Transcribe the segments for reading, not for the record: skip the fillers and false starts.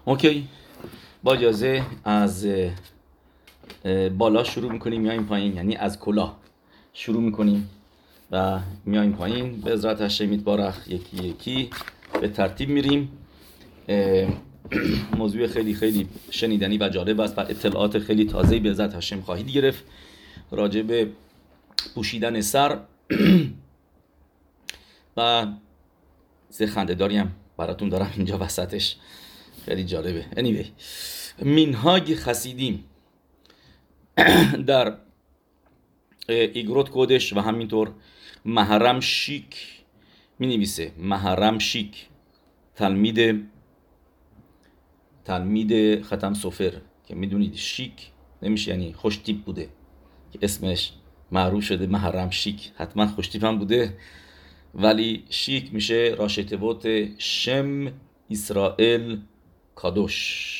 اوکی، با اجازه از بالا شروع میکنیم میایم پایین، یعنی از کلاه شروع میکنیم و میایم پایین به عزت هشم یتبارک یکی یکی به ترتیب میریم. موضوع خیلی خیلی شنیدنی و جالب است و اطلاعات خیلی تازه‌ای به عزت هشم خواهید گرفت راجع به پوشیدن سر و سه خنده‌داری هم براتون دارم اینجا وسطش، خیلی جالبه. anyway منهاج خسیدیم در ایگروت کودش و همینطور محرم شیک می نویسه. محرم شیک تلمید ختم سفر که میدونید شیک نمیشه یعنی خوش تیپ بوده که اسمش معروف شده محرم شیک، حتما خوش تیپ هم بوده ولی شیک میشه راشتبوت شم اسرائیل کادوش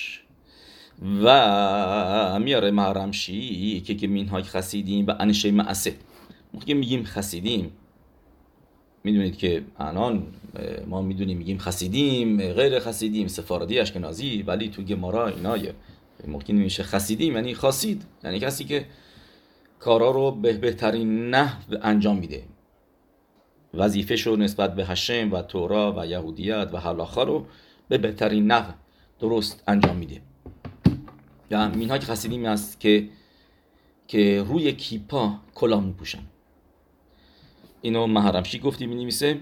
و میاره محرم شیک که منهاج خسیدیم و انشه معسه. موقعی میگیم خسیدیم میدونید که الان ما میدونیم میگیم خسیدیم غیر خسیدیم سفاردی اشکنازی، ولی تو گمارا اینا موقعی میشه خسیدیم یعنی خاصید، یعنی کسی که کارا رو به بهترین نحو انجام میده، وظیفه‌شو نسبت به هشم و تورا و یهودیت و هلاخا رو به بهترین نحو درست انجام میده. یا منهاج خسیدیم است که روی کیپا کلاه میپوشن. اینو محرم شیک گفتی مینویسه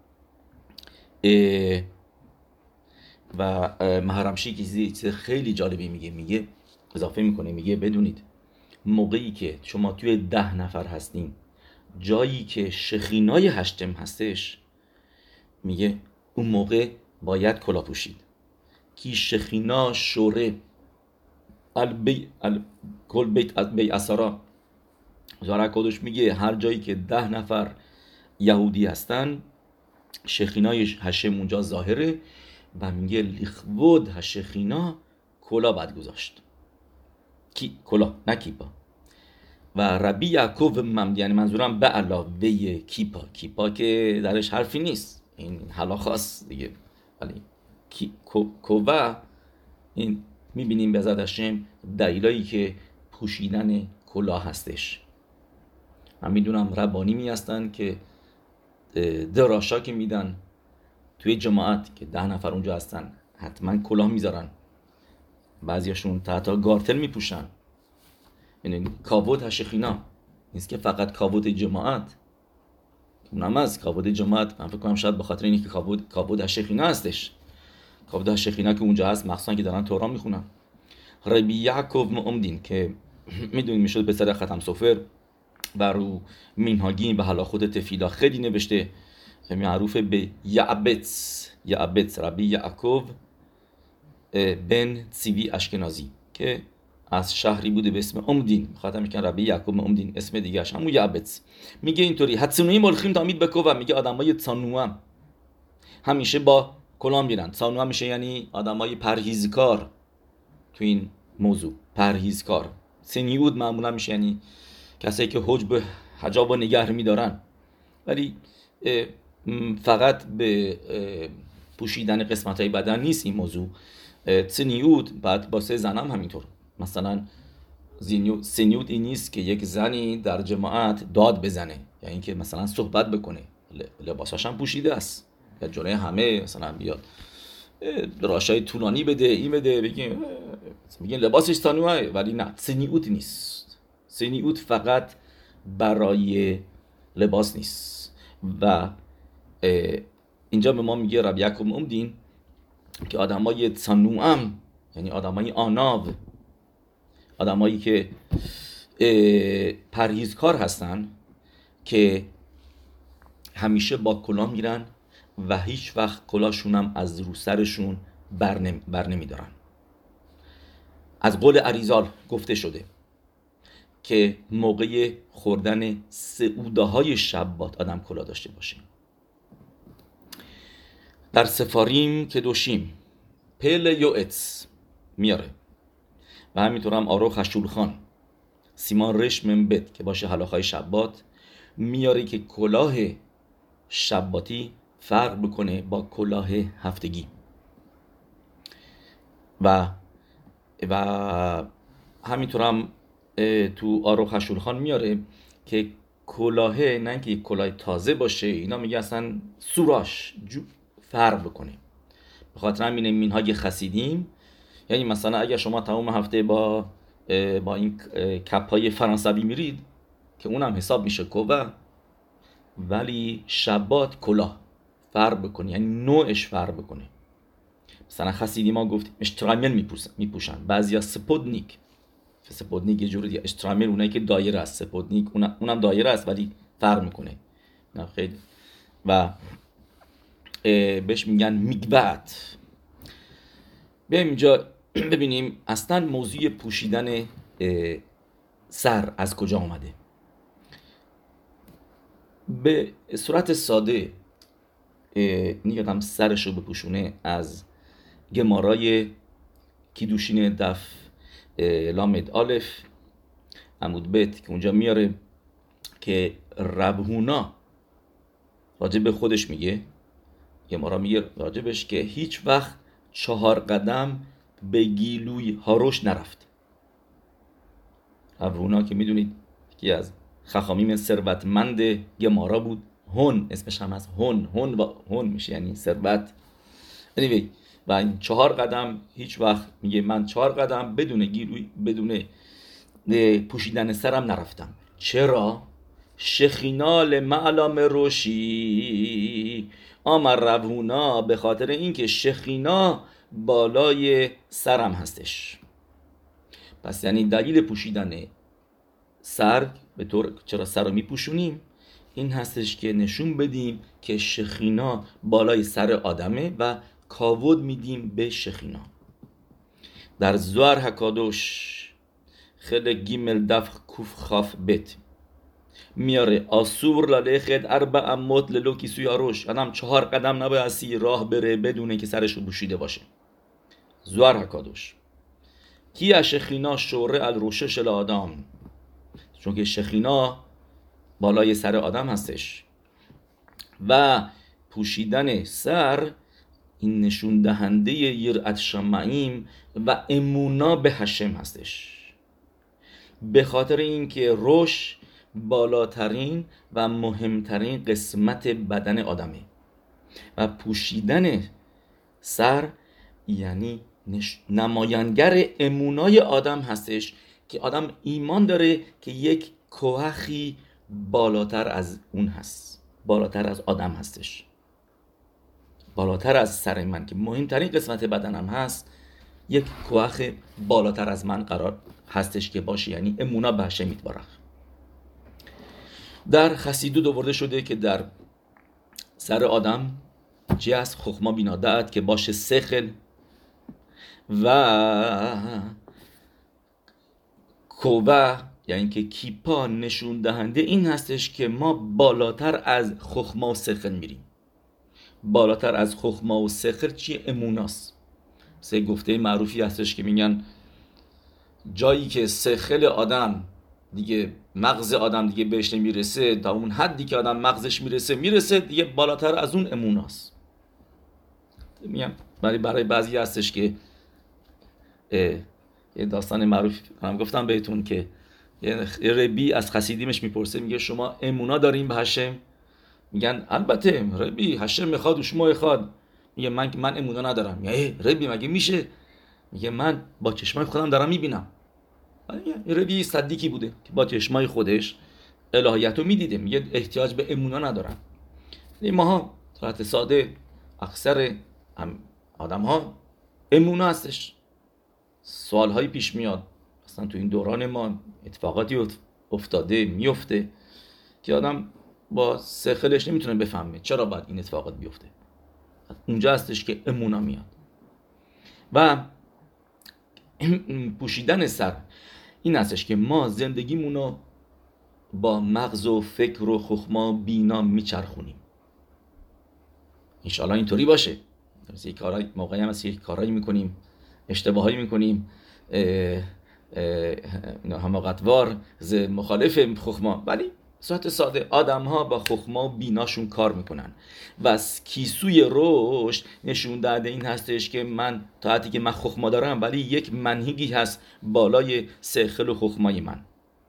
و محرم شیک چیز خیلی جالبی میگه اضافه میکنه، میگه بدونید موقعی که شما توی 10 نفر هستین جایی که شخینای هشتم هستش، میگه اون موقع باید کلاه پوشید کی شخینا شوره کل بیت از بی اسارا. زارا کدوش میگه هر جایی که 10 نفر یهودی هستن شخینای هشم اونجا ظاهره و میگه لیخود هشخینا کلاه باید گذاشت، کی کلاه نه کیپا. و ربی یعقوب یعنی منظورم به علاوه کیپا که درش حرفی نیست، این هلاخاست دیگه، ولی کووا این میبینیم به عزت هشم دلیلایی که پوشیدن کلاه هستش. من میدونم ربانی هستن که دراشا که میدن توی جماعت که 10 نفر اونجا هستن حتما کلاه میذارن، بعضیاشون تحت گارتل میپوشن. یعنی کاوود هشخینا نیست که فقط کاوود جماعت، اونم از کاوود جماعت من فکر کنم شاید به خاطر اینکه کاوود هشخینا هستش، کاوود هشخینا که اونجا هست مخصوصا که دارن تورا میخونن. ربی یعقوب معمدین که میدونید میشد پسر ختم سفر و رو منهاگین و هلاخوت تفیلا خیلی نوشته، معروف به یعبتس ربی یعقوب بن څیوی اشکنازی که از شهری بوده به اسم امدین، خاطر میگن ربی یعقوب امدین اسم دیگه اش همون یعبتس. میگه اینطوری حتسنوی ملخیم تامید بکوه، میگه آدمای تسانوام همیشه با کلاه میرن. تسانوام میشه یعنی آدمای پرهیزکار تو این موضوع، پرهیزکار. سنیود معمولا میشه یعنی کسایی که حجاب و نگه میدارن، ولی فقط به پوشیدن قسمت‌های بدن نیست این موضوع. سنیود بعد با سه زنم همینطور، مثلا سنیود این نیست که یک زنی در جماعت داد بزنه، یعنی اینکه مثلا صحبت بکنه لباساش هم پوشیده است یا جلوی همه مثلا بیاد راشای طولانی بده این بده بگین لباسش تانوه، ولی نه سنیود نیست. سنیود فقط برای لباس نیست. و اینجا به ما میگه ربی یعقوب امدین که آدمای تسانوام یعنی آدمای آناو، آدمایی که پرهیزکار هستن که همیشه با کلاه میرن و هیچ وقت کلاهشون هم از رو سرشون بر نمیدارن. از قول اریزال گفته شده که موقع خوردن سعوده‌های شبات آدم کلاه داشته باشه. در سفاریم که دوشیم پل یوئتس میاره و همینطور هم آروخ هشولخان سیمان رش منبت که باشه هلاخای شبات میاره که کلاه شباتی فرق بکنه با کلاه هفتگی. و همینطور هم تو آروخ هشولخان میاره که کلاهه نه اینکه کلاه تازه باشه، اینا میگه اصلا سوراش فرق بکنه. به خاطر همین مینهای خسیدیم، یعنی مثلا اگر شما تمام هفته با این کپای فرانسوی میرید که اونم حساب میشه کوبه، ولی شبات کلاه فرق بکنه، یعنی نوعش فرق بکنه. مثلا خسیدی ما گفتیم اشترامل میپوشن، بعضیا سپودنیک یه جوری دیگه، اشترامل اونایی که دایره است، سپودنیک اونم دایره است ولی فرق میکنه نه خیلی. و بهش میگن میگبت. بیایم اینجا ببینیم اصلا موضوع پوشیدن سر از کجا آمده. به صورت ساده نیادم سرشو بپوشونه از گمارای کیدوشین دف لامد آلف عمود بیت که اونجا میاره که ربهونا راجب خودش میگه، گمارا میگه راجبش که هیچ وقت 4 قدم به گیلوی هاروش نرفت. ربهونا که میدونید که از خخامیم ثروتمند گمارا بود، هون اسمش هم از هون میشه یعنی ثروت. anyway و این 4 قدم هیچ وقت میگه من 4 قدم بدون گیلوی بدون پوشیدن سرم نرفتم. چرا؟ شخینال معلام روشی آمر ربهونا، به خاطر اینکه شخینا بالای سرم هستش. پس یعنی دلیل پوشیدن سر به طور چرا سر رو میپوشونیم این هستش که نشون بدیم که شخینا بالای سر آدمه و کاود میدیم به شخینا. در زوار حکادوش خیلی گیمل دف کوف خاف بت میاره آسور لالخد 4 امot للو کیسوی آروش، آدم 4 قدم نباید راه بره بدونه که سرش رو پوشیده باشه. زوار حکادوش کی شخینا شوره الروشه شل آدم، چون که شخینا بالای سر آدم هستش و پوشیدن سر این نشون دهنده یرات شمعیم و امونا به هشم هستش، به خاطر اینکه روش بالاترین و مهمترین قسمت بدن آدمه و پوشیدن سر یعنی نماینگر امونای آدم هستش که آدم ایمان داره که یک کوهی بالاتر از اون هست، بالاتر از آدم هستش، بالاتر از سر من که مهمترین قسمت بدنم هست، یک کوه بالاتر از من قرار هستش که باشه، یعنی امونا به هشم یتبارک. در خسیدوت آورده شده که در سر آدم چی هست؟ خخما بینا دعت که باشه سخل و کوبه، یعنی که کیپا نشون دهنده این هستش که ما بالاتر از خخما و سخل میریم. بالاتر از خخما و سخل چیه؟ اموناست. سه گفته معروفی هستش که میگن جایی که سخل آدم دیگه مغز آدم دیگه بهش نمیرسه، تا اون حدی که آدم مغزش میرسه دیگه بالاتر از اون اموناست. میگم برای بعضی هستش که یه داستان معروف هم گفتم بهتون که یه ربی از خسیدیمش میپرسه، میگه شما امونا دارین به هشم؟ میگن البته ربی هشم میخواد و شما میخواد. میگه من امونا ندارم. میگه ربی مگه میشه؟ میگه من با چشمای خودم دارم میبینم. ربی صدیقی بوده که با چشمای خودش الهیت رو میدیده، میگه احتیاج به امونا ندارم. ماها طرح ساده اکثر آدم ها امونا هستش. سوالهایی پیش میاد، اصلا تو این دوران ما اتفاقاتی افتاده میفته که آدم با سخلش نمیتونه بفهمه چرا باید این اتفاقات بیفته. اونجا هستش که امونا میاد. و پوشیدن سر این هستش که ما زندگیمونو با مغز و فکر و خخما و بینا میچرخونیم. انشالله اینطوری باشه. یک کارهای موقعی هم هست یک کارهایی میکنیم، اشتباهایی میکنیم، حماقتوار مخالف خخما، ولی صورت ساده آدم ها با خخما و بیناشون کار میکنن و از کیسوی رشد نشون داده این هستش که من تا حدی که من خخما دارم ولی یک منهیگی هست بالای سیخل و خخمای من.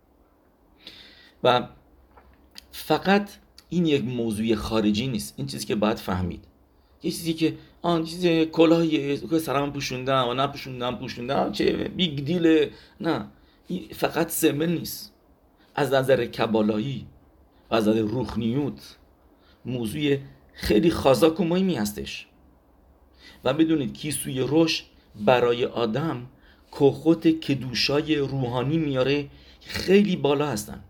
و فقط این یک موضوع خارجی نیست، این چیزی که باید فهمید، یه چیزی که چیز کلاهیه که سرم پوشوندم و نپوشوندم چه بیگ دیله، نه، این فقط سمل نیست. از نظر کبالایی و از نظر روحنیوت موضوع خیلی خازاک و مهمی هستش. و بدونید کیسوی رشد برای آدم کخوت کدوشای روحانی میاره خیلی بالا هستن،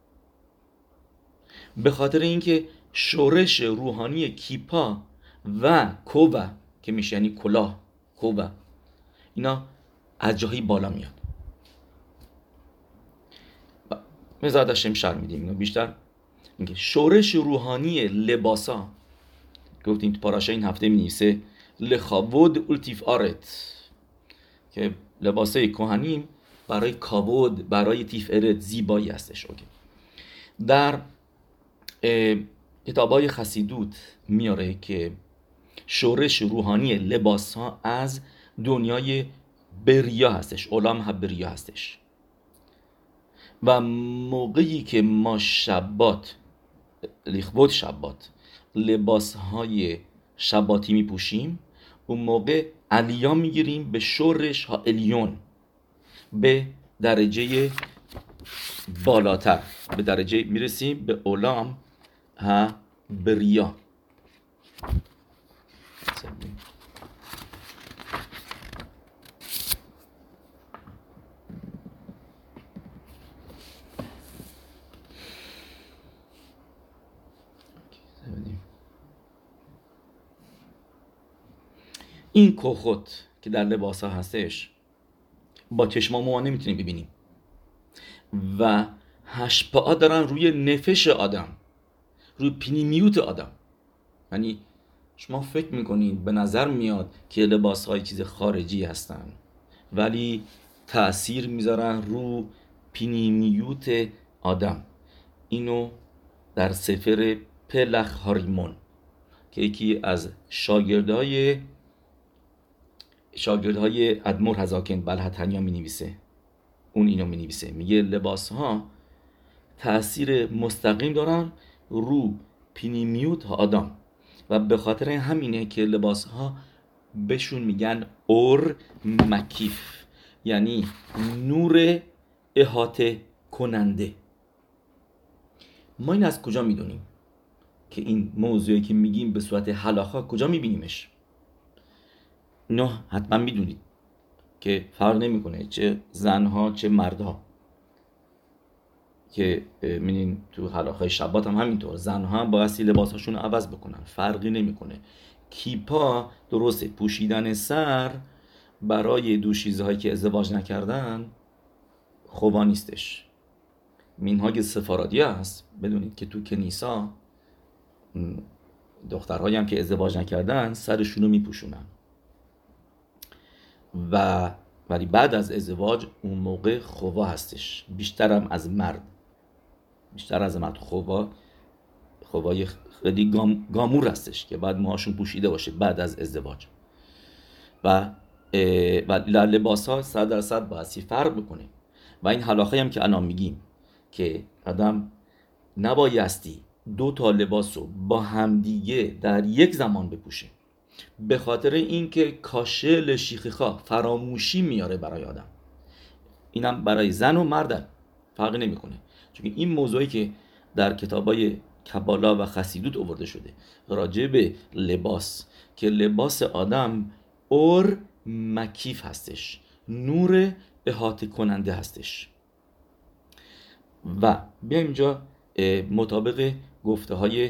به خاطر اینکه شورش روحانی کیپا و کوبا که میشه یعنی کلاه کوبا، اینا از جایی بالا میاد. مزاد هاشم شر میدیم اینو بیشتر. اینکه شورش روحانی لباسا گفتیم تو پاراشه این هفته می‌نویسه لخاود اولتیف آرت، که لباسه کهنیم برای کاود، برای تیفارت، زیبایی هستش. اوکی. در کتابای خسیدوت میاره که شورش روحانی لباس ها از دنیای بریا هستش، عالم ها بریا هستش. و موقعی که ما شبات لیخبوت شبات لباس های شباتی می پوشیم، اون موقع علیا میگیریم به شورش ها الیون، به درجه بالاتر، به درجه میرسیم به عالم ها بریا. این کخوت که در لباس ها هستش با چشم ما نمیتونیم ببینیم و هشپا دارن روی نفش آدم، روی پینیمیوت آدم. یعنی شما فکر میکنید به نظر میاد که لباس های چیز خارجی هستن ولی تأثیر میذارن رو پینیمیوت آدم. اینو در سفر پلخ هاریمون که یکی از شاگردهای ادمور هزاکن بلحتنیا می نویسه، اون اینو می نویسه، میگه لباس ها تأثیر مستقیم دارن رو پینیمیوت آدم و به خاطر همینه که لباس ها بهشون میگن اور مکیف، یعنی نور احاطه کننده. ما این از کجا میدونیم که این موضوعی که میگیم به صورت هلاخا کجا میبینیمش؟ نه حتما میدونید که فرق نمیکنه چه زنها چه مردها، که میدونین تو هلاخای شبات هم همینطور، زنها هم بایستی لباساشون عوض بکنن، فرقی نمیکنه. کیپا درسته پوشیدن سر برای دوشیزهایی که ازدواج نکردن خوبا نیستش، مینهاج سفارادی هست. بدونید که تو کنیسا دخترهایی هم که ازدواج نکردن سرشونو میپوشونن و ولی بعد از ازدواج اون موقع خوبا هستش، بیشتر از مرد خوبای خیلی گامور هستش که بعد موهاشون پوشیده باشه بعد از ازدواج. و لباس ها 100% بایستی فرق بکنه. و این حلاخه هم که الان میگیم که آدم نبایستی 2 لباس رو با همدیگه در یک زمان بپوشه، به خاطر اینکه کاشل شیخیخا فراموشی میاره برای آدم. اینم برای زن و مرد فرقی نمیکنه، چون این موضوعی که در کتابای کبالا و خسیدوت آورده شده راجع به لباس، که لباس آدم اور مکیف هستش، نور احاطه کننده هستش. و بیایم اینجا مطابق گفته های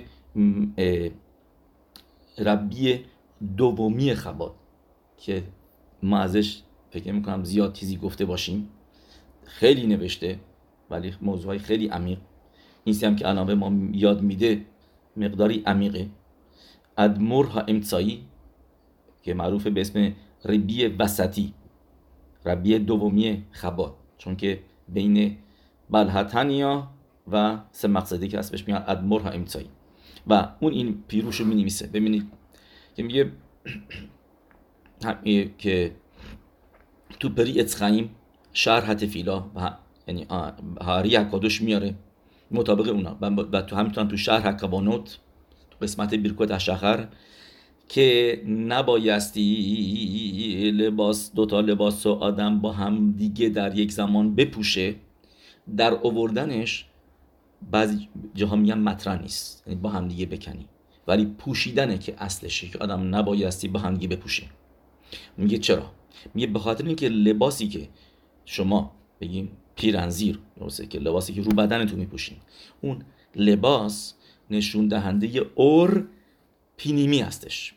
ربی دومی خبات که ما ازش فکر میکنم زیاد چیزی گفته باشیم، خیلی نوشته ولی موضوعی خیلی عمیق، نیستی هم که الان به ما یاد میده مقداری عمیقه. ادمور ها امتسایی که معروفه به اسم ربی وسطی، ربی دومی خبات، چون که بین بلحتنیا و سه مقصدی که هست بهش میگن ادمور ها امتایی و اون این پیروش رو مینویسه. ببینید که میگه که تو پری اtzchaim شرح تفیلا و یعنی هاری حکادوش میاره مطابق اونا و تو همینطور تو شرح حکوانوت تو قسمت بیرکوت اشخر که نبایستی دوتا لباس و آدم با هم دیگه در یک زمان بپوشه، در آوردنش بعضی جاها میگن مطرح نیست، یعنی با هم دیگه بکنی، ولی پوشیدنه که اصلشه که آدم نبایستی با هم دیگه بپوشه. میگه چرا؟ میگه به خاطر اینکه لباسی که شما بگیم پیرنزیر، درسته که لباسی که رو بدنتون میپوشین، اون لباس نشون دهنده اور پینیمی هستش،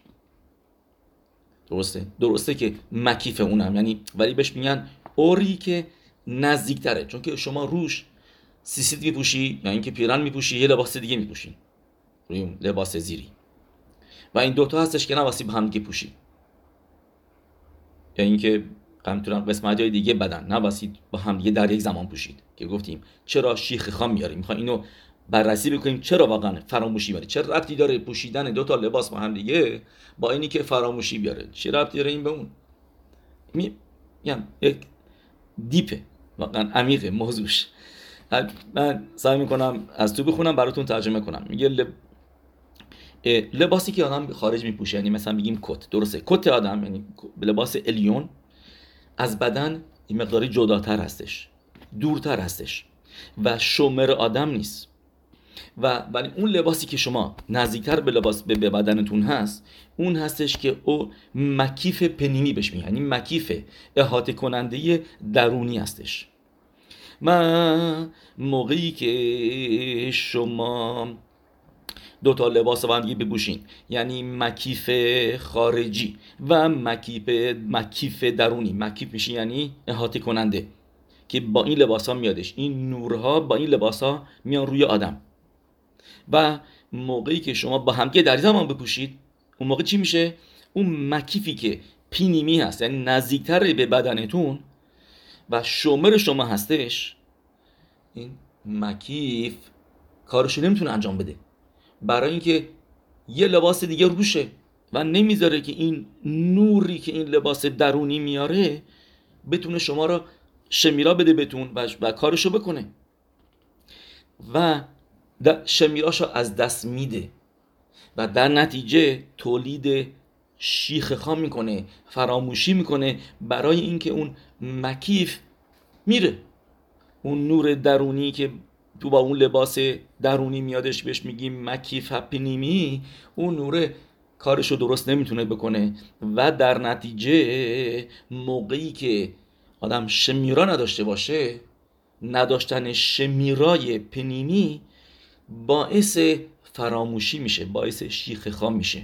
درسته که مکیف اونم، یعنی ولی بهش میگن اوری که نزدیکتره، چون که شما روش سیسیت میپوشی یا اینکه پیرن میپوشی یه لباس دیگه میپوشین روی لباس زیری و این دوتا هستش که نباسی با هم دیگه پوشی، یا اینکه همینطورم قسمت‌های دیگه بدن نباید با هم دیگه در یک زمان پوشید که گفتیم چرا شیخ خام میاریم، میخوایم اینو بررسی بکنیم چرا واقعا فراموشی میاره، چه ربطی داره پوشیدن دو تا لباس با هم دیگه با اینی که فراموشی بیاره، چه ربطی داره این به اون؟ میگم یک دیپه واقعا عمیقه موضوعش. من سعی میکنم از تو بخونم براتون ترجمه کنم. میگه لباسی که آدم خارج میپوشه، یعنی مثلا بگیم کت، درسته کت آدم یعنی لباس الیون از بدن این مقداری جداتر هستش، دورتر هستش و شومر آدم نیست، ولی اون لباسی که شما نزدیکتر به لباس به بدنتون هست اون هستش که او مکیف پنیمی بهش میگن، یعنی مکیف احاطه کننده درونی هستش. من موقعی که شما دو تا لباس با هم دیگه بپوشین، یعنی مکیف خارجی و مکیف درونی، مکیف میشه یعنی احاطه کننده که با این لباس ها میادش، این نورها با این لباس ها میان روی آدم و موقعی که شما با هم دیگه در زمان بپوشید اون موقع چی میشه؟ اون مکیفی که پینیمی هست یعنی نزدیکتر به بدنتون و شومر شما هستش، این مکیف کارشو نمیتونه انجام بده برای اینکه یه لباس دیگه روشه و نمیذاره که این نوری که این لباس درونی میاره بتونه شما رو شمیرا بده بهتون و کارشو بکنه و شمیراشو از دست میده و در نتیجه تولید شیخ خام میکنه، فراموشی میکنه برای اینکه اون مکیف میره، اون نور درونی که تو با اون لباس درونی میادش بهش میگیم مکیف پنیمی، اون نور کارشو درست نمیتونه بکنه و در نتیجه موقعی که آدم شمیرا نداشته باشه، نداشتن شمیرای پنیمی باعث فراموشی میشه، باعث شیخ خام میشه.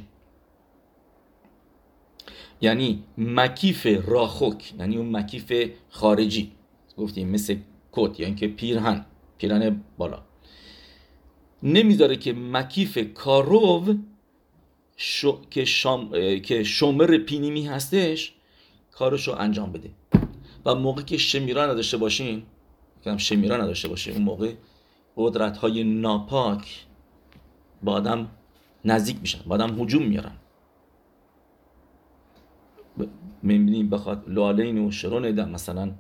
یعنی مکیف راخوک یعنی اون مکیف خارجی گفتیم مثل کت یا اینکه پیرهن بالا نمیذاره که مکیف کاروو که شومر پینیمی هستش کارشو انجام بده و موقعی که شمیرا نداشته باشین اون موقع قدرت‌های ناپاک با آدم نزدیک میشن، با آدم هجوم میارن. میبینیم بخواد لالین و شرون دم مثلا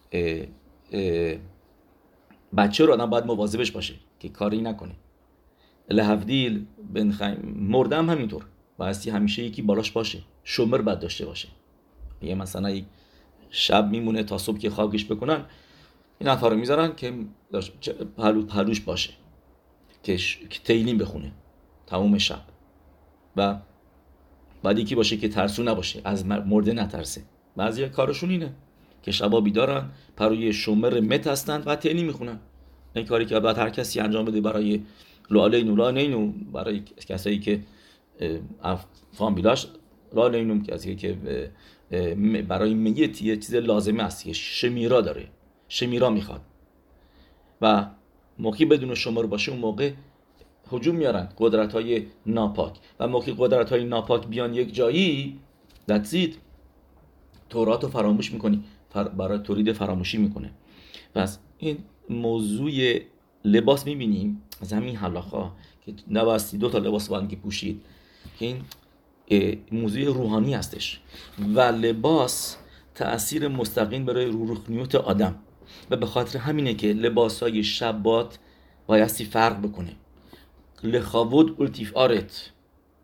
بچه رو آدم باید مواظبش باشه که کاری نکنه. لحفدیل بن خیم مرده هم همینطور بایستی همیشه یکی بالاش باشه، شومر باید داشته باشه. یه مثلا شب میمونه تا صبح که خوابش بکنن این نفر رو میذارن که پلوش باشه که تیلیم بخونه تمام شب و بعد یکی باشه که ترسو نباشه، از مرده نترسه. بعضی کارشون اینه که شبا بیدارن پروی شومر مت هستن و تیلیم میخونن. این کاری که بعد هر کسی انجام بده برای لالینو برای کسایی که فامیلاش لالینو کسی که برای میت یه چیز لازمه است که شمیرا داره، شمیرا میخواد و موقعی بدون شمار باشه اون موقع هجوم میارن قدرت‌های ناپاک و موقعی قدرت‌های ناپاک بیان یک جایی دتزید تورات رو فراموش میکنی برای تولید فراموشی میکنه. پس این موضوع لباس میبینیم از همین حلاخا که نباستی 2 تا لباس باید که پوشید که این موضوع روحانی هستش و لباس تأثیر مستقیم برای روحانیت آدم و به خاطر همینه که لباسای شبات بایستی فرق بکنه. لخاود التیف آرت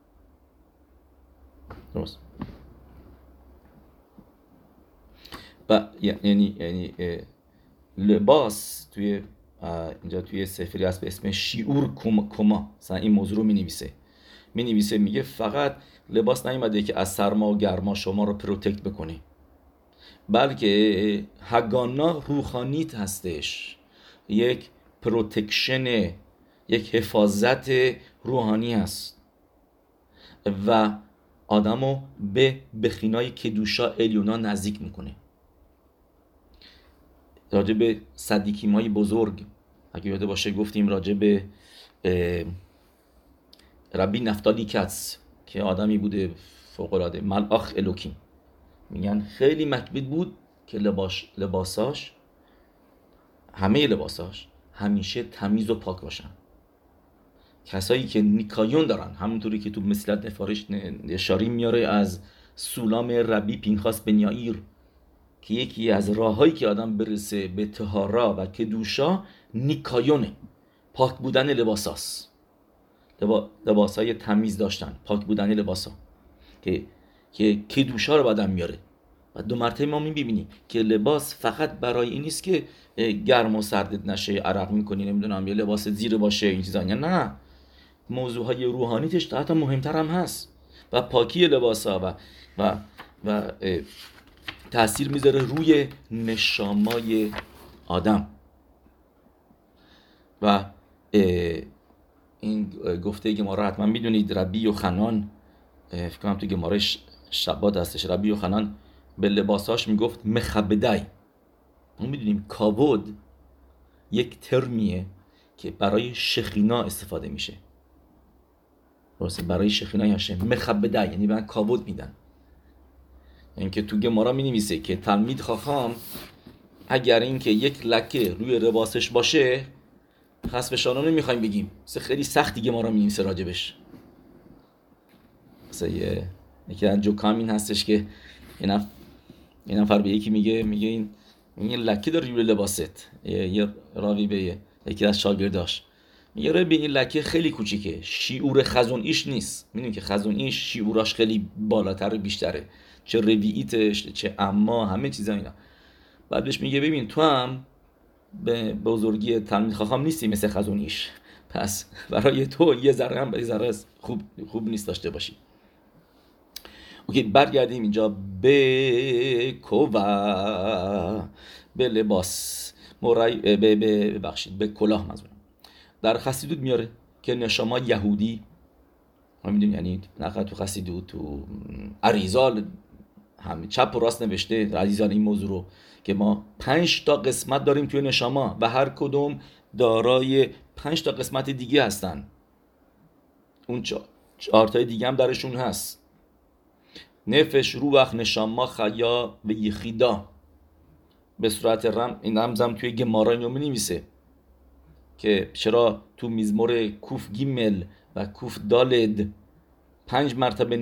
درست و یعنی لباس توی اینجا توی سفری هست به اسم شیعور کما مثلا این موضوع رو می نویسه میگه فقط لباس نیومده که از سرما و گرما شما رو پروتکت بکنه، بلکه هگانا روحانیت هستش، یک پروتکشن، یک حفاظت روحانی هست و آدمو به بخینای کدوشا الیونا نزدیک میکنه. راجع به صدیکیمای بزرگ اگه یاد باشه گفتیم راجع به ربی نفتالی کتس که آدمی بوده فوق‌العاده ملآخ الوکیم، میگن خیلی مکبید بود که لباساش همه لباساش همیشه تمیز و پاک باشن. کسایی که نیکایون دارن، همونطوری که تو مثلت نفارش اشاره میاره از سولام ربی پینخاس بن یائیر که یکی از راههایی که آدم برسه به طهارا و کدوشا نیکایونه، پاک بودن لباساست، لباسای تمیز داشتن، پاک بودن لباسا که کدوشا رو بعدم میاره. و 2 مرتبه ما میبینیم که لباس فقط برای این نیست که گرم و سردت نشه، عرق میکنی نمیدونم یه لباس زیر باشه این چیزا، نه، موضوعهای روحانیتش حتی مهمتر هم هست و پاکی لباسا و تأثیر میذاره روی نشامای آدم. و این گفته گمارا حتما میدونید، ربی و خنان فکر کنم تو گمارا شبات هستش، ربی و خنان به لباساش میگفت مخبدای. ما میدونیم کاود یک ترمیه که برای شخینا استفاده میشه، درسته، برای شخینای هاشم مخبدای یعنی برای کاود میدن. یعنی که تو گمارا می نویسه که تلمید خاخام اگر اینکه یک لکه روی لباسش باشه خاص به شانو نمیخوایم بگیم، خیلی سختی گمارا می نویسه راجبش. مثلا یکی از جوکام این هستش که یه نفر به یکی میگه این لکه داره روی لباست، یه راوی به یکی از شاگرداش میگه به این لکه خیلی کوچیکه، شیعور خزون ایش نیست. میدونی که خزون ایش شیعوراش خیلی بالاتر و بیشتره، چه روییتش چه اما همه چیزا اینا. بعدش میگه ببین تو هم به بزرگی تلمید خاخام نیستی مثل خزون ایش، پس برای تو یه ذره هم خوب نیست داشته باشی. اوکی، برگردیم اینجا به کووا، به لباس ببخشید به کلاه منظورم. در خسیدوت میاره که نشما یهودی ما میدونیم، یعنی نقل تو خسیدوت تو اریزال هم چپ و راست نوشته در اریزال این موضوع رو که ما 5 تا قسمت داریم توی نشما و هر کدوم دارای 5 تا قسمت دیگه هستن، اون 4 تای دیگه هم درشون هست. نفش، روح، نشما، خیا و یخیدا. به صورت این رمزم توی گمارا اینو می‌نویسه که چرا تو مزمور کوف گیمل و کوف دالد 5 مرتبه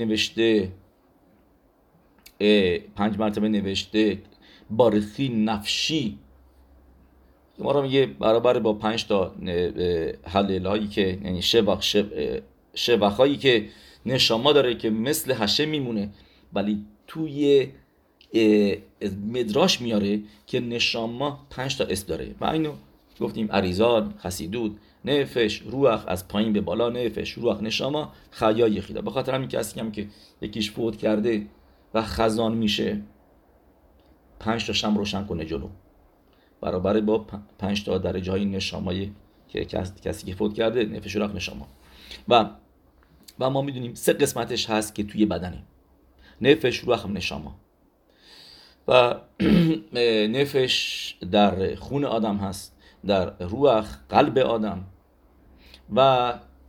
نوشته بارخی نفشی. گمارا میگه برابر با 5 تا هللهایی که یعنی شبخایی که نشما داره که مثل هشه میمونه، ولی توی مدراش میاره که نشما 5 تا اسم داره و اینو گفتیم اریزال، خسیدود، نفش، روح از پایین به بالا، نفش، روح، نشما، خیا، یخیدا. به خاطر همین کسی هم که یکیش فوت کرده و خزان میشه 5 تا شم روشن کنه جلو، برابر با 5 تا درجه های نشامای که کسی که فوت کرده، نفش، روح، نشما. و ما میدونیم 3 قسمتش هست که توی بدنه، نفش، روح، نشما. و نفش در خون آدم هست، در روح قلب آدم، و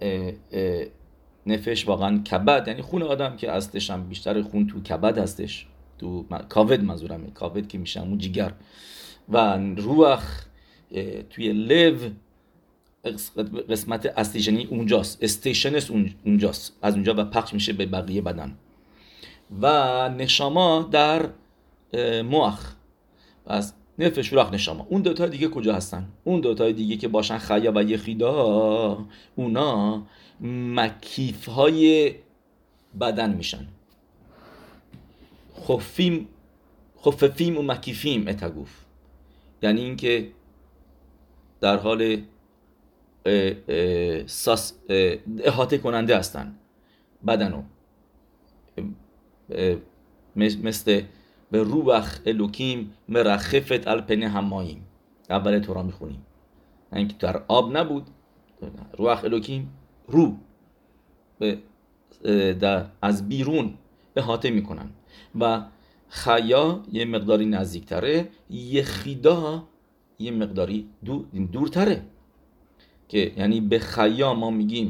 نفش واقعا کبد یعنی خون آدم که هستش هم بیشتر خون تو کبد هستش، تو کاود منظورمه، کاود که میشه همون جگر، و روح توی لو قسمت اصلیش، یعنی اونجاست، استیشنش اونجاست، از اونجا و پخش میشه به بقیه بدن. و نشاما در مخ، از نفش روح نشاما. اون دوتا دیگه کجا هستن؟ اون دوتا دیگه که باشن خیا و یخیدا، اونا مکیف های بدن میشن. خففیم و مکیفیم اتگوف، یعنی اینکه در حال احاطه کننده هستن بدنو، مثل به روح الوکیم مرخفت الپنه هماییم. اول تورا میخونیم اینکه در آب نبود، روح الوکیم رو از بیرون احاطه میکنن. و خیا یه مقداری نزدیکتره، یخیدا یه مقداری دورتره، که یعنی به خیا ما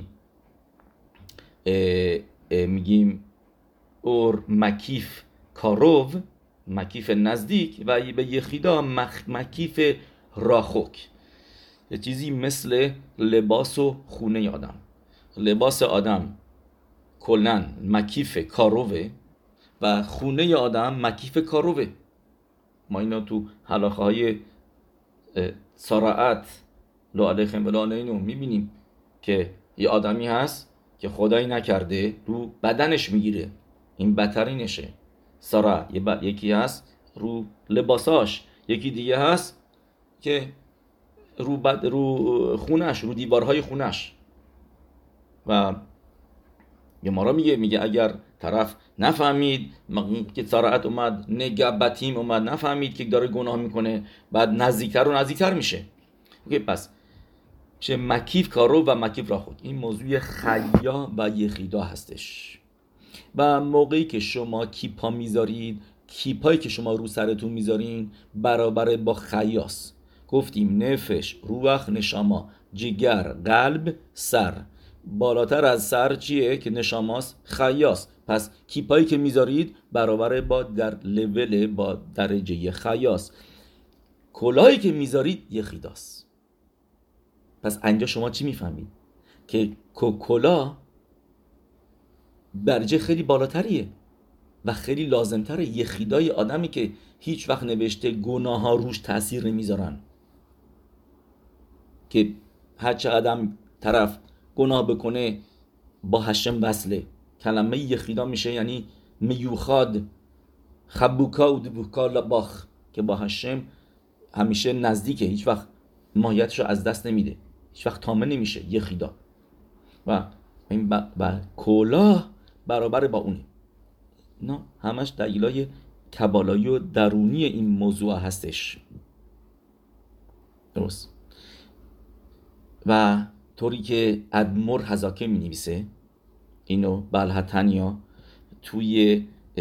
میگیم اور مکیف کاروو، مکیف نزدیک، و به یخیدا مکیف راخوک. یه چیزی مثل لباس و خونه آدم. لباس آدم کلن مکیف کاروه و خونه آدم مکیف کاروه. ما اینا تو حلاخه های سراعت لو علیکم ولا اینو میبینیم که یه آدمی هست که خدایی نکرده رو بدنش میگیره، این بدترینشه. سارا یکی هست رو لباساش، یکی دیگه هست که رو خونش، رو دیوارهای خونش. و یه مارا میگه اگر طرف نفهمید که سارعت اومد، نگبتیم اومد، نفهمید که داره گناه میکنه، بعد نزدیکتر و نزدیکتر میشه. اوکی، پس چه مکیف کارو و مکیف را خود، این موضوع خیا و یخیدا هستش. و موقعی که شما کیپا میذارید، کیپایی که شما رو سرتون میذارین برابر با خیاس. گفتیم نفش، روح، نشاما، جگر، قلب، سر. بالاتر از سر چیه که نشاماست؟ خیاس. پس کیپایی که میذارید برابر با در لول با درجه خیاس. کلاهی که میذارید یخیداست. پس اینجا شما چی میفهمید؟ که کلا درجه خیلی بالاتریه و خیلی لازمتره. یخیدای آدمی که هیچ وقت نوشته گناه ها روش تأثیر نمیذارن، که هر چقدر طرف گناه بکنه با هشم وصله. کلمه یخیدا میشه یعنی میوخاد، خبوکا و دبوکا لباخ، که با هشم همیشه نزدیکه، هیچ وقت ماهیتش رو از دست نمیده، هیچ وقت تامه نمیشه. یخیدا و این کلاه برابر با اونه. نه همش دلیلای کبالایی و درونی این موضوع هستش. درست. و طوری که ادمور هزاکه می نویسه اینو بلحتنیا توی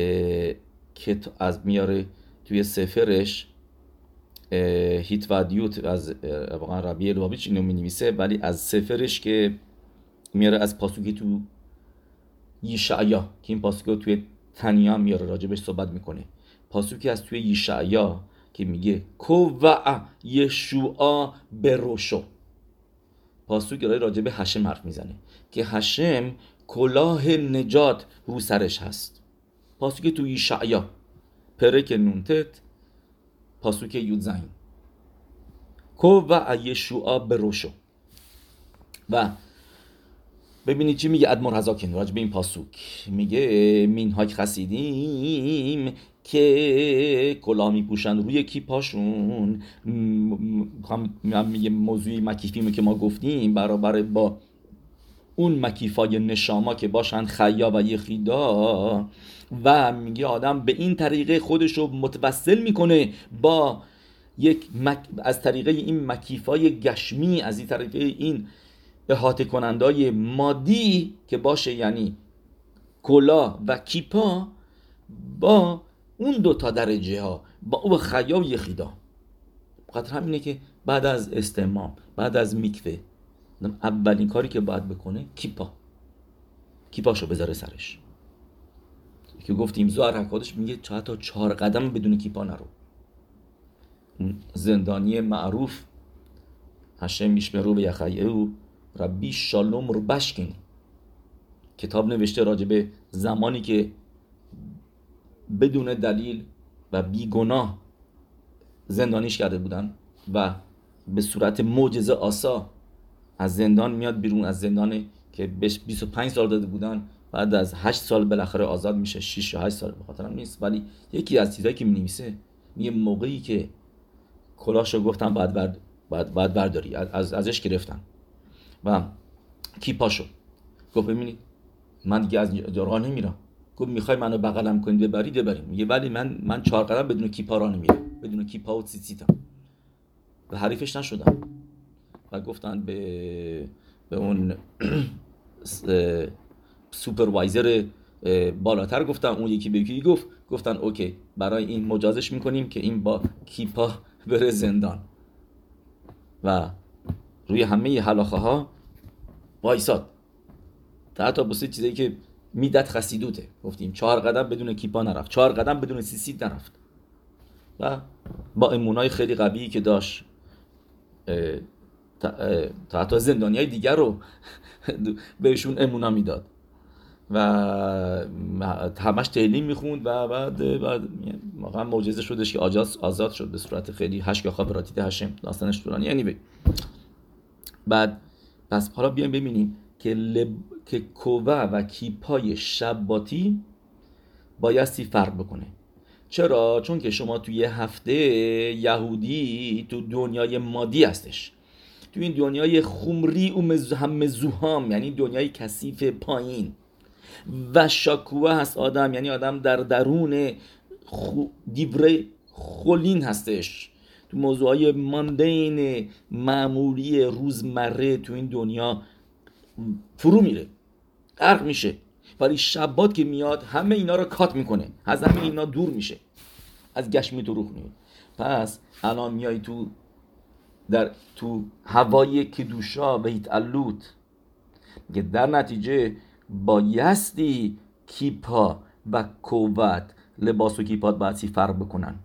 از میاره توی سفرش هیت و دیوت از واقعا ربی لوباویچ اینو می نویسه، ولی از سفرش که میاره از پاسوکی تو یشعیا، که این پاسوکی توی تنیا میاره راجبش صحبت میکنه. پاسوکی از توی یشعیا که میگه کووع یشوعا بروشو، پاسوکی راجب هشم حرف میزنه که هشم کلاه نجات رو سرش هست. پاسوکی توی یشعیا پرک نونتت پاسوکی یودزین، کووع یشوعا بروشو. و ببینید چی میگه ادمور هزاکن راجب این پاسوک. میگه مینهاک خسیدیم که کلاه میپوشن روی کیپاشون. میگه موضوعی مکیفیمه که ما گفتیم برابر با اون مکیفای نشاما که باشن خیا و یخیدا. و میگه آدم به این طریقه خودشو متوسل میکنه با از طریقه این مکیفای گشمی، از این طریقه این احاطه کنندای مادی که باشه، یعنی کلاه و کیپا، با اون دوتا درجه ها، با او خیا و یخیدا. بخاطر همینه که بعد از استمام، بعد از میکوه، اولین کاری که باید بکنه کیپاشو بذاره سرش. که گفتیم زوار حکادش میگه تا 4 قدم بدون کیپا نرو. زندانی معروف هشم میشمرو به یخیهو ربی شالوم رو بشکین. کتاب نوشته راجع به زمانی که بدون دلیل و بیگناه زندانیش کرده بودن و به صورت معجزه آسا از زندان میاد بیرون، از زندانی که بهش 25 سال داده بودن، بعد از 8 سال بالاخره آزاد میشه. 6 یا 8 سال به خاطرم نیست، ولی یکی از چیزایی که می‌نویسه میگه موقعی که کلاشو گفتن باید برداری، ازش گرفتن و کیپاشو گفت ببینید من دیگه از راه نمیرم. گفت میخوای منو بغلم کنید ببریم. میگه ولی من 4 قدم بدون کیپا راه نمیرم، بدون کیپا و تیتیتم. و حریفش نشدم و گفتن به اون سوپروایزر بالاتر گفتن، اون یکی به یکی گفتن اوکی برای این مجازش میکنیم که این با کیپا بره زندان. و روی همه حلاخه ها وایساد تا حتی بسید چیزایی که میدت خسیدوته گفتیم 4 قدم بدون کیپا نرفت، 4 قدم بدون سیسیت نرفت و با امونای خیلی قوی که داشت تا حتی زندانی های دیگر رو بهشون امونا میداد و همش تهلیم میخوند و بعد واقعا معجزه شدش که آزاد شد به صورت خیلی هشت خابراتیت هشم. داستانش طولانی یعنی بعد پس حالا بیایم ببینیم که کوبا و کیپای شباتی بایستی فرق بکنه. چرا؟ چون که شما توی هفته یهودی تو دنیای مادی هستش، تو این دنیای خمری و مزوهام یعنی دنیای کثیف پایین، و شاکوه هست آدم یعنی آدم در درون دیوره خولین هستش، تو موضوعهای ماندین معمولی روزمره تو این دنیا فرو میره، غرق میشه. ولی شبات که میاد همه اینا رو کات میکنه، از همه اینا دور میشه، از گشمی تو روح میاد. پس الان میای تو هوای کدوشا و هیتعلوت که در نتیجه بایستی کیپا و کووت لباس و کیپات بایستی فرق بکنن،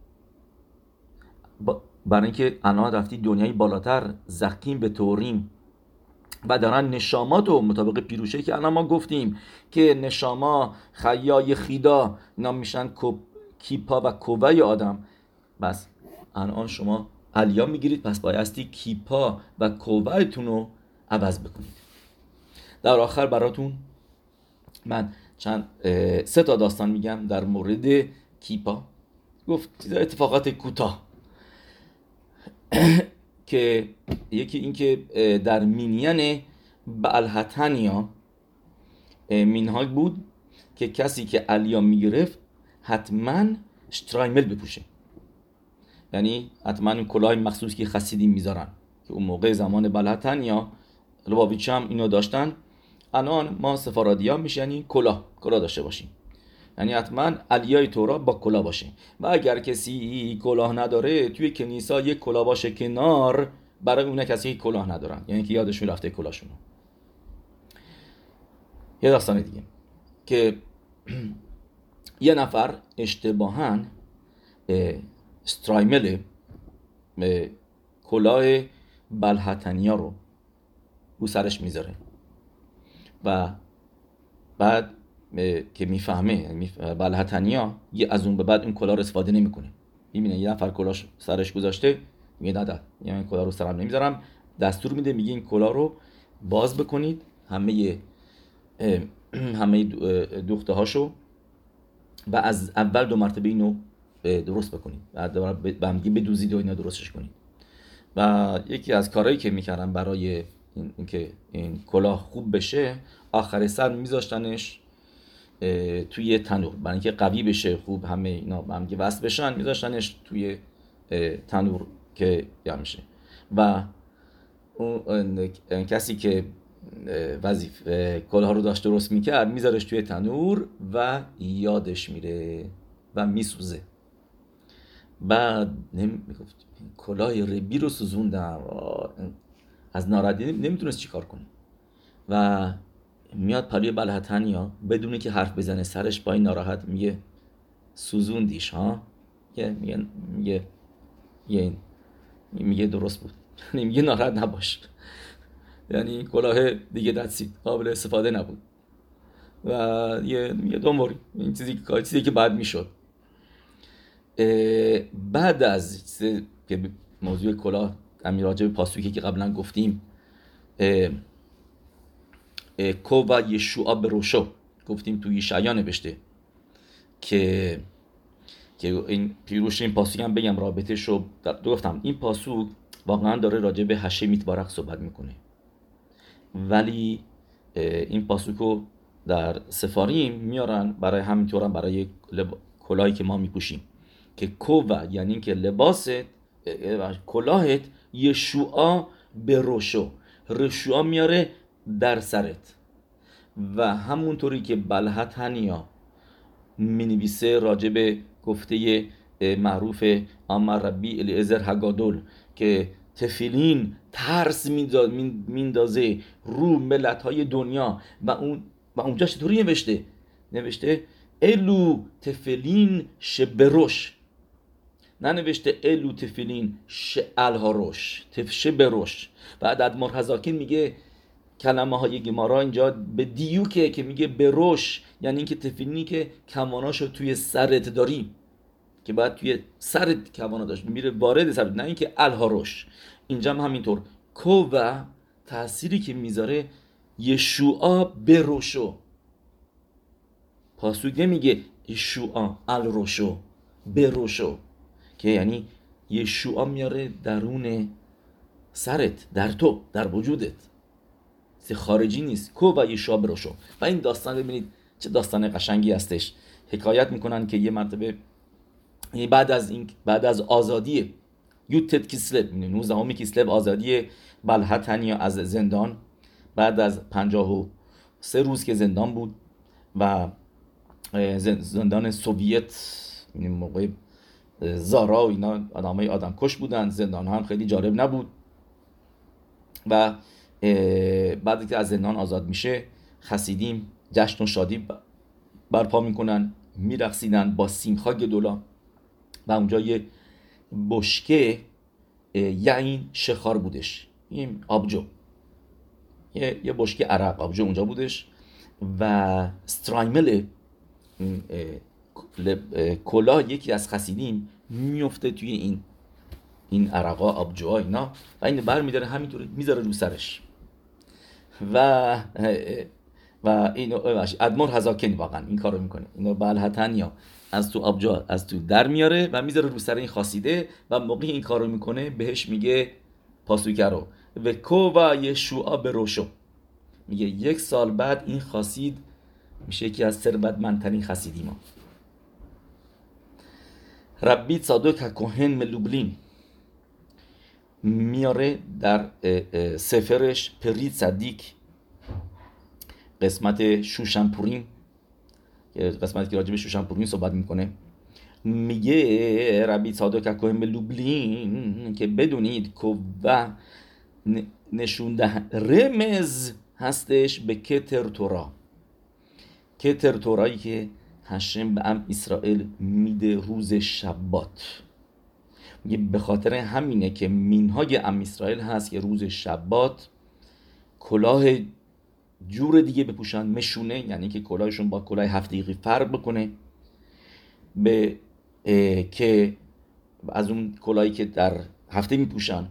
برای اینکه الان رفتی دنیای بالاتر زقیم به توریم و دارن نشامات رو مطابق پیروشه که الان ما گفتیم که نشاما خیای خیدا نام میشن کیپا و کووای آدم. بس الان شما علیا میگیرید، پس بایستی کیپا و کووایتون رو عوض بکنید. در آخر براتون من 3 تا داستان میگم در مورد کیپا. گفت اتفاقات کوتاه که یکی این که در مینین بعلحتنیا مینهاگ بود که کسی که علیا میگرفت حتما شترایمل بپوشه، یعنی حتما این کلاه مخصوص که خسیدی میذارن که اون موقع زمان بعلحتنیا لباویچ هم اینو داشتن. الان ما سفارادیا میشه یعنی کلاه داشته باشیم، یعنی حتما علیای تورا با کلاه باشه. و اگر کسی کلاه نداره توی کنیسا یک کلاه باشه کنار برای اون کسی که کلاه ندارن، یعنی که یادشون رفته کلاهشون. یه داستان دیگه که یه نفر اشتباهاً استرایمل کلاه بلحتنیا رو سرش میذاره و بعد که میفهمه بلحتنیا از اون به بعد این کلاه رو استفاده نمیکنه. میبینه یه نفر کلاهش سرش گذاشته، میگه نه یعنی این کلاه رو سرم نمیذارم، دستور میده میگه این کلاه رو باز بکنید، همه دوخته هاشو و از اول 2 مرتبه اینو درست بکنید، بعد به همگی بدوزید و اینا درستش کنید. و یکی از کارهایی که میکردن برای اینکه این کلاه خوب بشه، آخر سر میذاشتنش توی تنور، برای اینکه قوی بشه خوب همه اینا به هم وصل بشن، میذاشتنش توی تنور که گرم میشه. و اون کسی که کلاه رو داشت درست میکرد میذارش توی تنور و یادش میره و میسوزه. بعد میگفت کلاه ربی رو سوزوندم، از ناراحتی نمیتونست چی کار کنه و میاد پلوی بلحتنیا بدونه که حرف بزنه سرش با این ناراحت میگه سوزوندیش ها، میگه درست بود. یعنی میگه ناراحت نباش، یعنی کلاه دیگه دستید قابل استفاده نبود و یه دنباری این چیزی که بعد میشد. بعد از که موضوع کلاه همین راجع به پاسوکی که قبلا گفتیم، کو و یشوع به روشو گفتیم توی یشعیا نوشته که این پیروش این پاسوک هم بگم رابطه شو گفتم. این پاسوک واقعا داره راجع به هشه میتبارک صحبت میکنه، ولی این پاسوکو در سفاریم میارن برای همینطور هم برای کلاهی که ما میپوشیم که کووا یعنی که لباست کلاهت یشوع به روشو، رشوع میاره در سرت. و همونطوری که بلحت هنیا مینویسه راجع به گفته معروف امر ربی الیعزر هگادول که تفیلین ترس میندازه رو ملت‌های دنیا و اونجا چطوری نوشته الو تفیلین شبروش، ننوشته الو تفیلین شعلهاروش شبروش. بعد ادمار هزاکین میگه کلمه های گمارا اینجا به دیوکه که میگه بروش، یعنی اینکه تفیلینی که کماناشو توی سرت داری که باید توی سرت کمانا داشت میره وارد سرت، نه اینکه الهاروش. اینجا هم همینطور کووا تأثیری که میذاره یشوع بروشو، پاسوک نمیگه یشوع الروشو بروشو، که یعنی یشوع میاره درون سرت، در تو، در وجودت، خارجی نیست. کو و یشوع بروشو. و این داستان ببینید چه داستان قشنگی هستش. حکایت میکنن که یه مرتبه بعد از آزادی یوتت کیسلو 19 کیسلو آزادی بلحتنیا از زندان، بعد از 53 روز که زندان بود و زندان سوویت، این موقع زارا و اینا آدمای آدم کش بودن، زندان هم خیلی جالب نبود و بعد که از زندان آزاد میشه خسیدیم جشن و شادی برپا میکنن، میرقصیدن با سیمخا گدولا و اونجا یه بشکه یعین شخار بودش، این آبجو، یه بشکه عرق آبجو اونجا بودش و استرایمل کلاه یکی از خسیدیم میفته توی این عرقا آبجوها اینا و این بر میداره همینطوری میذاره رو سرش و اینو ادمور هزاکن واقعا این کارو میکنه، اینو بلحتن یا از تو آبجو از تو در میاره و میذاره رو سر این خاصیده و موقعی این کارو میکنه بهش میگه پاسوکرو و کو و یشوع به روشو، میگه 1 سال بعد این خاصید میشه یکی از ثروتمندترین خسیدی ما. ربی صادق کوهن ملوبلین میاره در سفرش پرید صدیق قسمت شوشنپورین، قسمتی که راجع به شوشنپورین صحبت میکنه، میگه ربی صادق کوهن ملوبلین که بدونید کوه نشونده رمز هستش به کتر تورا، کتر تورایی که هشم به ام اسرائیل میده روز شبات. میگه به خاطر همینه که مینهای ام اسرائیل هست که روز شبات کلاه جور دیگه بپوشن، مشونه، یعنی که کلاهشون با کلاه هفتگی فرق بکنه به که از اون کلاهی که در هفته میپوشن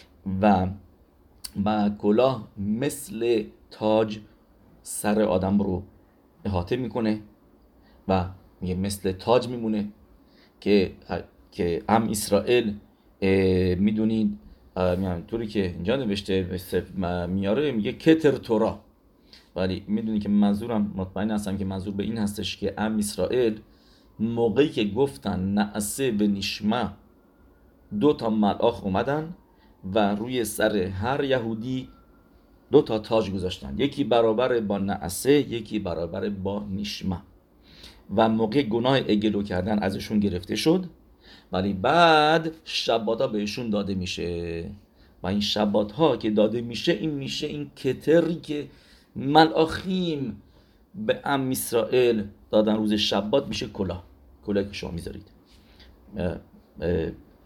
و کلاه مثل تاج سر آدم رو احاطه میکنه و میگه مثل تاج میمونه که ام اسرائیل میدونید طوری که اینجا نوشته میاره میگه کتر تورا، ولی میدونید که منظورم مطمئن هستم که منظور به این هستش که ام اسرائیل موقعی که گفتن نعسه به نشمه 2 ملائک اومدن و روی سر هر یهودی 2 تاج گذاشتن، یکی برابر با نعسه یکی برابر با نشمه و موقع گناه اگلو کردن ازشون گرفته شد، ولی بعد شبات ها بهشون داده میشه و این شبات ها که داده میشه این کتری که ملاخیم به ام اسرائیل دادن روز شبات میشه کلاه که شما میذارید.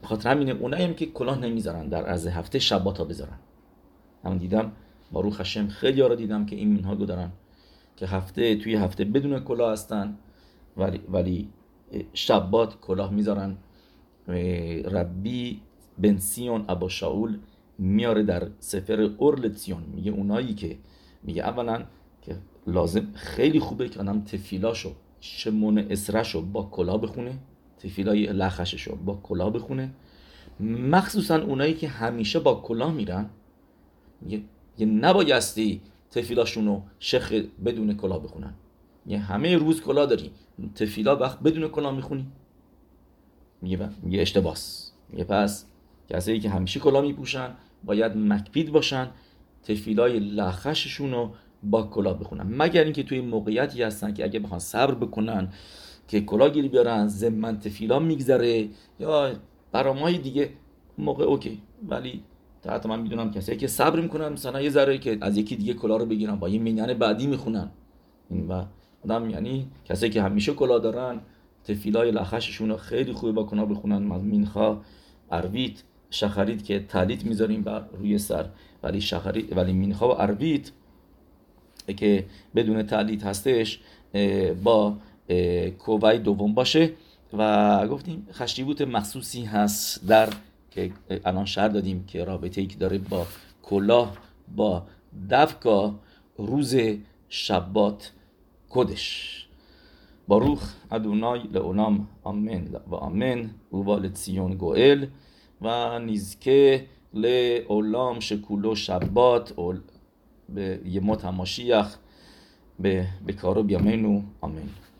بخاطر همینه اونایی هم که کلاه نمیذارن در عرض هفته شبات ها بذارن. من دیدم باروخ هشم خیلی ها رو دیدم که این منهاگو دارن که توی هفته بدون کلاه هستن ولی شبات کلاه میذارن. ربی بن سیون ابا شاول میاره در سفر اورل ציון، میگه اونایی که میگه اولا که لازم خیلی خوبه که آدم تفیلاشو شمون اسرشو با کلاه بخونه، تفیلای لخششو با کلاه بخونه، مخصوصا اونایی که همیشه با کلاه میرن. میگه نبایستی تفیلاشونو شخ بدون کلاه بخونن. میگه همه روز کلاه داری، تفیلا وقت بدون کلاه میخونی، میگه اشتباس. میگه پس کسایی که همیشه کلاه میپوشن باید مکپید باشن تفیلای لخششونو با کلاه بخونن، مگر اینکه توی موقعیتی هستن که اگه بخوان صبر بکنن که کلاه گیری بیارن ضمن تفیلا میگذره یا برامای دیگه موقع اوکی. ولی حتی من میدونم کسایی که صبر میکنن مثلا یه ذره که از یکی دیگه کلاه رو بگیرن با یه مینن بعدی میخونن. و آدم یعنی کسایی که همیشه کلاه دارن تفیلای لخششون رو خیلی خوبه با کلاه بخونن. مینخا، عربیت، شخریت که تعلیت میذاریم بر روی سر، ولی مینخا و عربیت که بدون تعلیت هستش با کوبای دوم باشه. و گفتیم خشیبوت مخصوصی هست در که الان شرح دادیم که رابطه‌ای که داره با کلاه با دفکا روز شبات کدش. باروخ ادونای لعولام آمین و آمین و لציון גואל و נזכה לעולם שכולו שבת בימות המשיח בקרוב ימינו אמן.